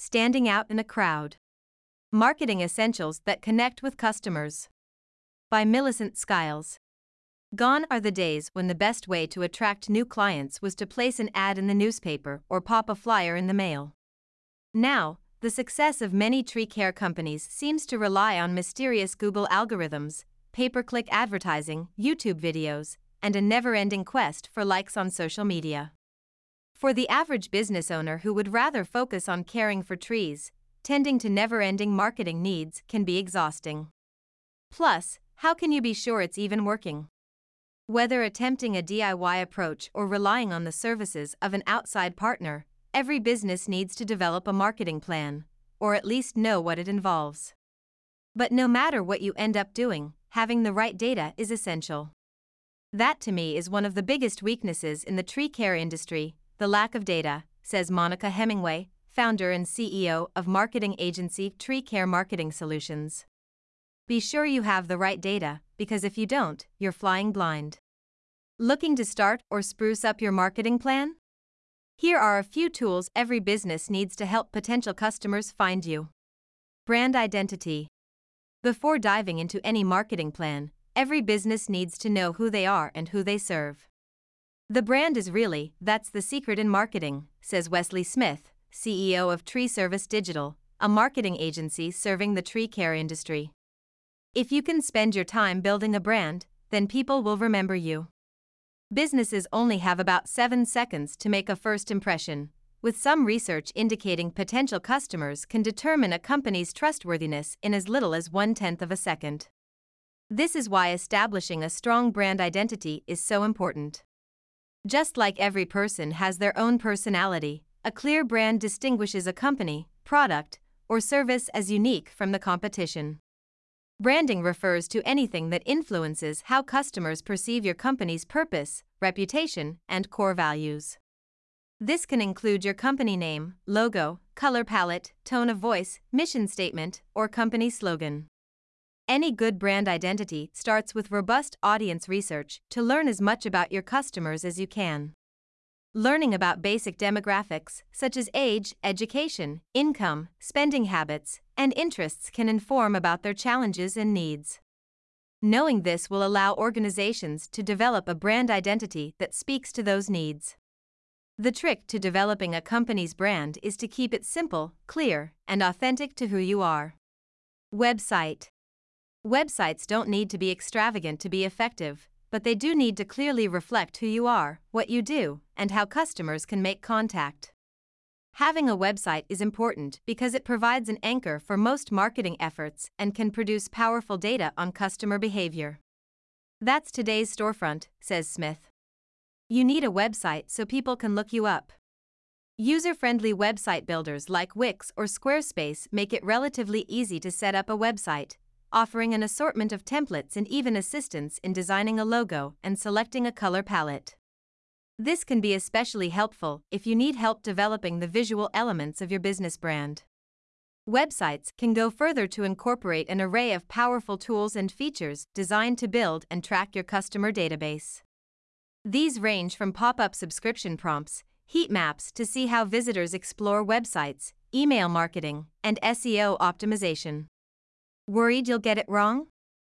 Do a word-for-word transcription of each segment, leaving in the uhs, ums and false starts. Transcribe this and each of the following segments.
Standing out in a crowd. Marketing essentials that connect with customers. By Millicent Skiles. Gone are the days when the best way to attract new clients was to place an ad in the newspaper or pop a flyer in the mail. Now, the success of many tree care companies seems to rely on mysterious Google algorithms, pay-per-click advertising, YouTube videos, and a never-ending quest for likes on social media. For the average business owner who would rather focus on caring for trees, tending to never-ending marketing needs can be exhausting. Plus, how can you be sure it's even working? Whether attempting a D I Y approach or relying on the services of an outside partner, every business needs to develop a marketing plan, or at least know what it involves. But no matter what you end up doing, having the right data is essential. That to me is one of the biggest weaknesses in the tree care industry, the lack of data, says Monica Hemingway, founder and C E O of marketing agency Tree Care Marketing Solutions. Be sure you have the right data, because if you don't, you're flying blind. Looking to start or spruce up your marketing plan? Here are a few tools every business needs to help potential customers find you. Brand identity. Before diving into any marketing plan, every business needs to know who they are and who they serve. The brand is really, that's the secret in marketing, says Wesley Smith, C E O of Tree Service Digital, a marketing agency serving the tree care industry. If you can spend your time building a brand, then people will remember you. Businesses only have about seven seconds to make a first impression, with some research indicating potential customers can determine a company's trustworthiness in as little as one-tenth of a second. This is why establishing a strong brand identity is so important. Just like every person has their own personality, a clear brand distinguishes a company, product, or service as unique from the competition. Branding refers to anything that influences how customers perceive your company's purpose, reputation, and core values. This can include your company name, logo, color palette, tone of voice, mission statement, or company slogan. Any good brand identity starts with robust audience research to learn as much about your customers as you can. Learning about basic demographics, such as age, education, income, spending habits, and interests can inform about their challenges and needs. Knowing this will allow organizations to develop a brand identity that speaks to those needs. The trick to developing a company's brand is to keep it simple, clear, and authentic to who you are. Website. Websites don't need to be extravagant to be effective, but they do need to clearly reflect who you are, what you do, and how customers can make contact. Having a website is important because it provides an anchor for most marketing efforts and can produce powerful data on customer behavior. That's today's storefront, says Smith. You need a website so people can look you up. User-friendly website builders like Wix or Squarespace make it relatively easy to set up a website, offering an assortment of templates and even assistance in designing a logo and selecting a color palette. This can be especially helpful if you need help developing the visual elements of your business brand. Websites can go further to incorporate an array of powerful tools and features designed to build and track your customer database. These range from pop-up subscription prompts, heat maps to see how visitors explore websites, email marketing, and S E O optimization. Worried you'll get it wrong?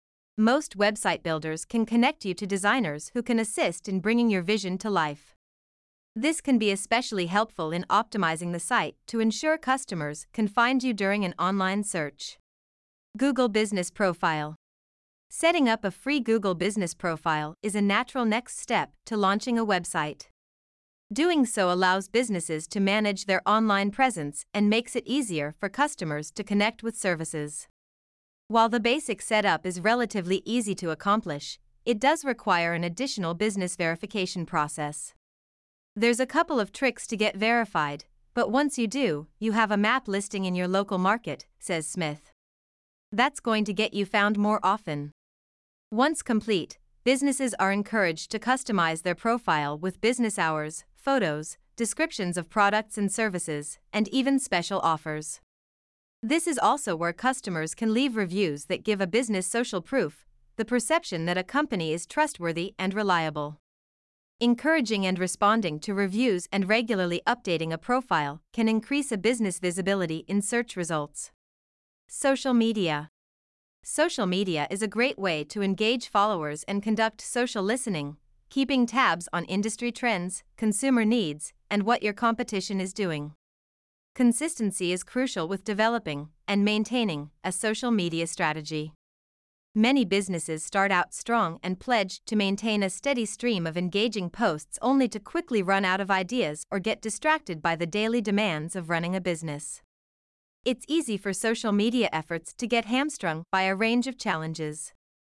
Most website builders can connect you to designers who can assist in bringing your vision to life. This can be especially helpful in optimizing the site to ensure customers can find you during an online search. Google Business Profile. Setting up a free Google Business Profile is a natural next step to launching a website. Doing so allows businesses to manage their online presence and makes it easier for customers to connect with services. While the basic setup is relatively easy to accomplish, it does require an additional business verification process. There's a couple of tricks to get verified, but once you do, you have a map listing in your local market, says Smith. That's going to get you found more often. Once complete, businesses are encouraged to customize their profile with business hours, photos, descriptions of products and services, and even special offers. This is also where customers can leave reviews that give a business social proof, the perception that a company is trustworthy and reliable. Encouraging and responding to reviews and regularly updating a profile can increase a business visibility in search results. Social media. Social media is a great way to engage followers and conduct social listening, keeping tabs on industry trends, consumer needs, and what your competition is doing. Consistency is crucial with developing and maintaining a social media strategy. Many businesses start out strong and pledge to maintain a steady stream of engaging posts only to quickly run out of ideas or get distracted by the daily demands of running a business. It's easy for social media efforts to get hamstrung by a range of challenges.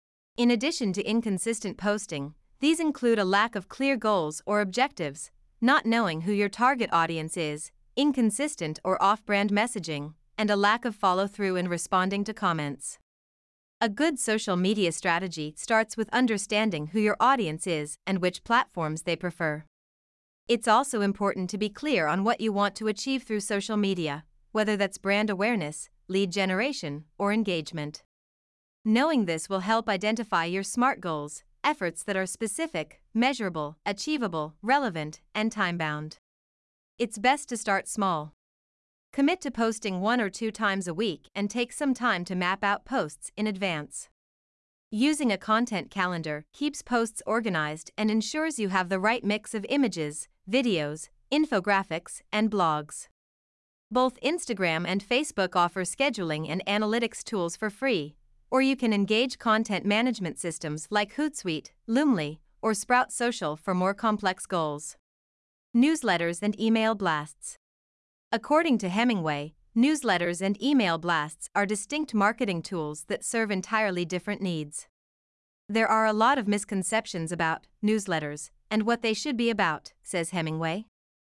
In addition to inconsistent posting, these include a lack of clear goals or objectives, not knowing who your target audience is, inconsistent or off-brand messaging, and a lack of follow-through in responding to comments. A good social media strategy starts with understanding who your audience is and which platforms they prefer. It's also important to be clear on what you want to achieve through social media, whether that's brand awareness, lead generation, or engagement. Knowing this will help identify your SMART goals, efforts that are specific, measurable, achievable, relevant, and time-bound. It's best to start small. Commit to posting one or two times a week and take some time to map out posts in advance. Using a content calendar keeps posts organized and ensures you have the right mix of images, videos, infographics, and blogs. Both Instagram and Facebook offer scheduling and analytics tools for free, or you can engage content management systems like Hootsuite, Loomly, or Sprout Social for more complex goals. Newsletters and email blasts. According to Hemingway, newsletters and email blasts are distinct marketing tools that serve entirely different needs. There are a lot of misconceptions about newsletters and what they should be about, says Hemingway.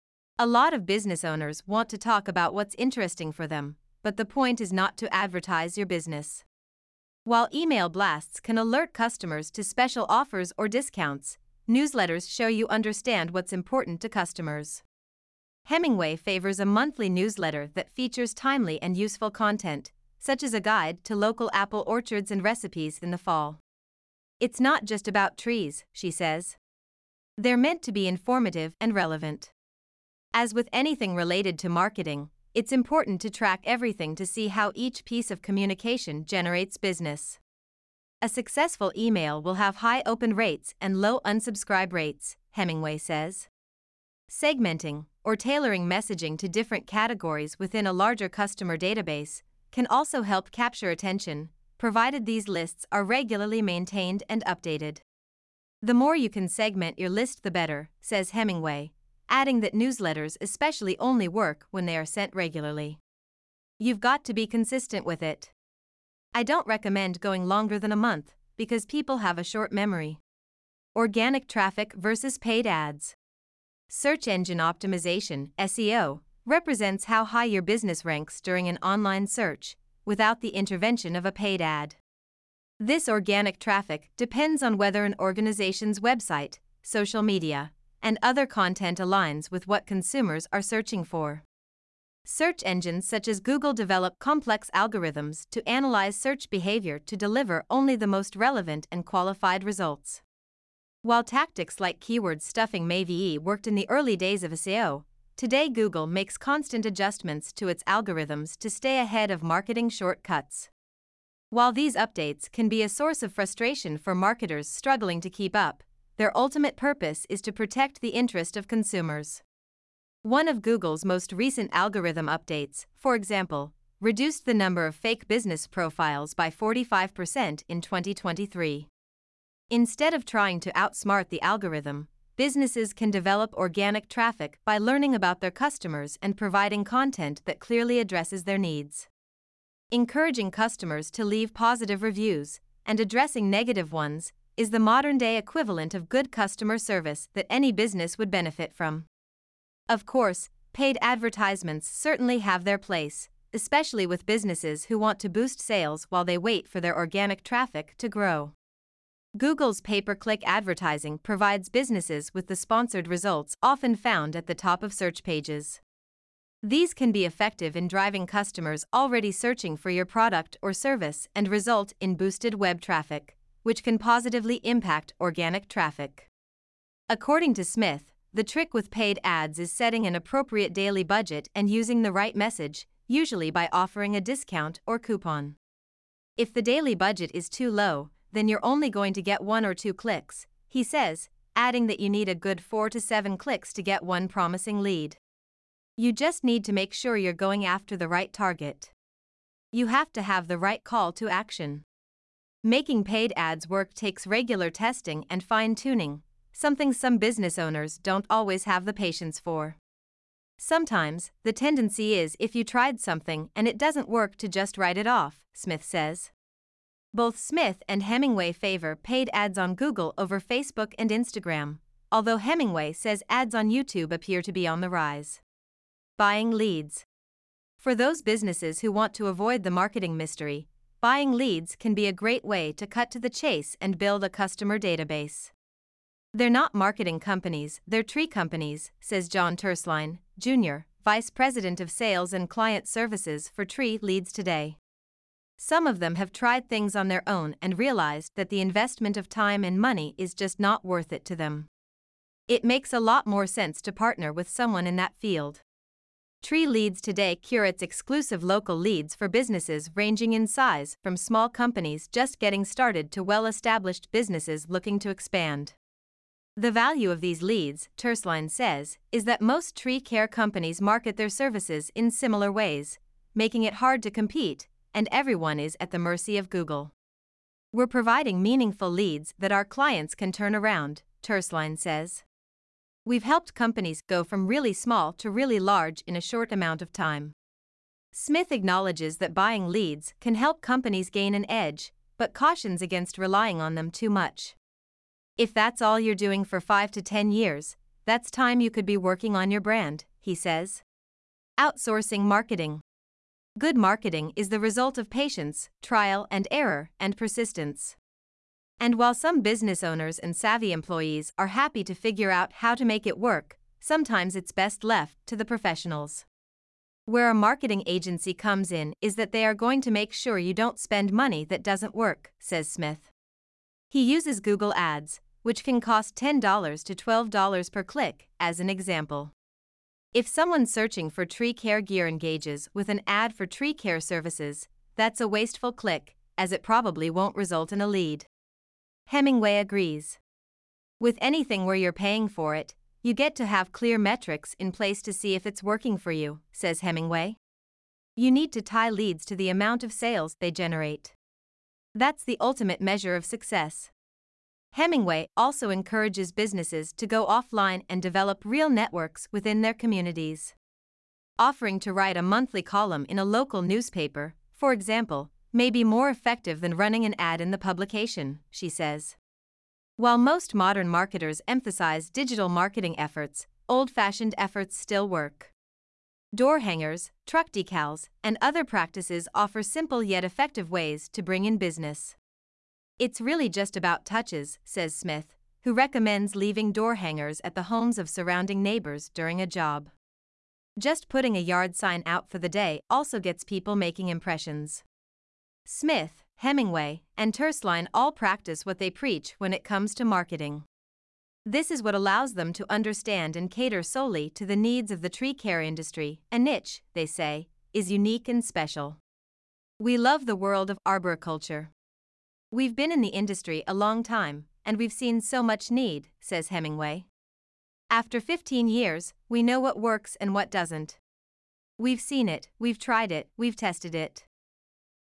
A lot of business owners want to talk about what's interesting for them, but the point is not to advertise your business. While email blasts can alert customers to special offers or discounts, newsletters show you understand what's important to customers. Hemingway favors a monthly newsletter that features timely and useful content, such as a guide to local apple orchards and recipes in the fall. It's not just about trees, she says. They're meant to be informative and relevant. As with anything related to marketing, it's important to track everything to see how each piece of communication generates business. A successful email will have high open rates and low unsubscribe rates, Hemingway says. Segmenting, or tailoring messaging to different categories within a larger customer database, can also help capture attention, provided these lists are regularly maintained and updated. The more you can segment your list, the better, says Hemingway, adding that newsletters especially only work when they are sent regularly. You've got to be consistent with it. I don't recommend going longer than a month, because people have a short memory. Organic traffic versus paid ads. Search engine optimization, S E O, represents how high your business ranks during an online search, without the intervention of a paid ad. This organic traffic depends on whether an organization's website, social media, and other content aligns with what consumers are searching for. Search engines such as Google develop complex algorithms to analyze search behavior to deliver only the most relevant and qualified results. While tactics like keyword stuffing maybe worked in the early days of S E O, today Google makes constant adjustments to its algorithms to stay ahead of marketing shortcuts. While these updates can be a source of frustration for marketers struggling to keep up, their ultimate purpose is to protect the interest of consumers. One of Google's most recent algorithm updates, for example, reduced the number of fake business profiles by forty-five percent in twenty twenty-three. Instead of trying to outsmart the algorithm, businesses can develop organic traffic by learning about their customers and providing content that clearly addresses their needs. Encouraging customers to leave positive reviews and addressing negative ones is the modern-day equivalent of good customer service that any business would benefit from. Of course, paid advertisements certainly have their place, especially with businesses who want to boost sales while they wait for their organic traffic to grow. Google's pay-per-click advertising provides businesses with the sponsored results often found at the top of search pages. These can be effective in driving customers already searching for your product or service and result in boosted web traffic, which can positively impact organic traffic. According to Smith, the trick with paid ads is setting an appropriate daily budget and using the right message, usually by offering a discount or coupon. If the daily budget is too low, then you're only going to get one or two clicks, he says, adding that you need a good four to seven clicks to get one promising lead. You just need to make sure you're going after the right target. You have to have the right call to action. Making paid ads work takes regular testing and fine-tuning, something some business owners don't always have the patience for. Sometimes, the tendency is if you tried something and it doesn't work to just write it off, Smith says. Both Smith and Hemingway favor paid ads on Google over Facebook and Instagram, although Hemingway says ads on YouTube appear to be on the rise. Buying leads. For those businesses who want to avoid the marketing mystery, buying leads can be a great way to cut to the chase and build a customer database. They're not marketing companies, they're tree companies, says John Tersline, Junior, Vice President of Sales and Client Services for Tree Leads Today. Some of them have tried things on their own and realized that the investment of time and money is just not worth it to them. It makes a lot more sense to partner with someone in that field. Tree Leads Today curates exclusive local leads for businesses ranging in size from small companies just getting started to well-established businesses looking to expand. The value of these leads, Tersline says, is that most tree care companies market their services in similar ways, making it hard to compete, and everyone is at the mercy of Google. We're providing meaningful leads that our clients can turn around, Tersline says. We've helped companies go from really small to really large in a short amount of time. Smith acknowledges that buying leads can help companies gain an edge, but cautions against relying on them too much. If that's all you're doing for five to ten years, that's time you could be working on your brand, he says. Outsourcing marketing. Good marketing is the result of patience, trial and error, and persistence. And while some business owners and savvy employees are happy to figure out how to make it work, sometimes it's best left to the professionals. Where a marketing agency comes in is that they are going to make sure you don't spend money that doesn't work, says Smith. He uses Google Ads, which can cost ten dollars to twelve dollars per click, as an example. If someone searching for tree care gear engages with an ad for tree care services, that's a wasteful click, as it probably won't result in a lead. Hemingway agrees. With anything where you're paying for it, you get to have clear metrics in place to see if it's working for you, says Hemingway. You need to tie leads to the amount of sales they generate. That's the ultimate measure of success. Hemingway also encourages businesses to go offline and develop real networks within their communities. Offering to write a monthly column in a local newspaper, for example, may be more effective than running an ad in the publication, she says. While most modern marketers emphasize digital marketing efforts, old-fashioned efforts still work. Door hangers, truck decals, and other practices offer simple yet effective ways to bring in business. It's really just about touches, says Smith, who recommends leaving door hangers at the homes of surrounding neighbors during a job. Just putting a yard sign out for the day also gets people making impressions. Smith, Hemingway, and Tersline all practice what they preach when it comes to marketing. This is what allows them to understand and cater solely to the needs of the tree care industry, a niche, they say, is unique and special. We love the world of arboriculture. We've been in the industry a long time, and we've seen so much need, says Hemingway. After fifteen years, we know what works and what doesn't. We've seen it, we've tried it, we've tested it.